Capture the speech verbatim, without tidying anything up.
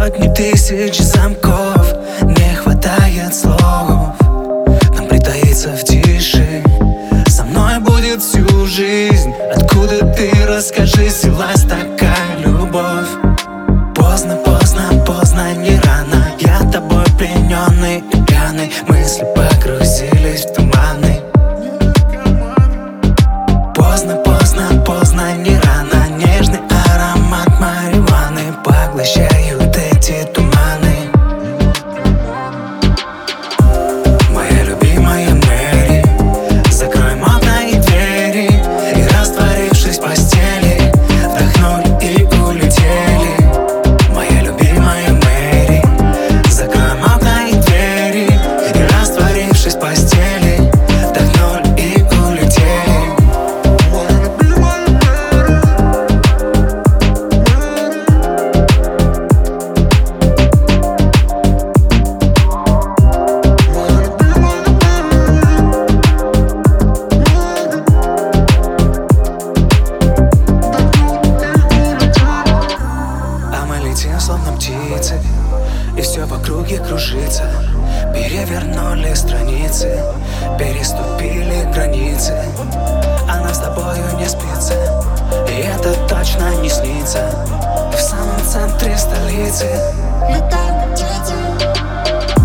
сотни тысяч замков, не хватает слов. Нам притаиться в тиши, со мной будет всю жизнь. Откуда ты, расскажи, селась такая любовь? Поздно, поздно, поздно, не рано. Я тобой плененный и пьяный, мысли погрузились в туманы. Поздно, поздно, поздно, не рано. Нежный аромат марихуаны поглощают эти туманы. Моя любимая Мэри, закроем окна и двери, и, растворившись в постели, вдохнули и улетели. Моя любимая Мэри, закроем окна и двери, и, растворившись в постели, вдохнули и улетели. Словно птицы, и все в округе кружится. Перевернули страницы, переступили границы. А нам с тобою не спится, и это точно не снится. В самом центре столицы летают птицы.